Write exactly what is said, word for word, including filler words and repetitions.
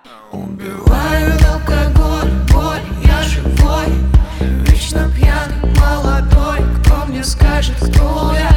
Убивает алкоголь, боль, я живой, вечно пьяный, молодой. Кто мне скажет, кто я?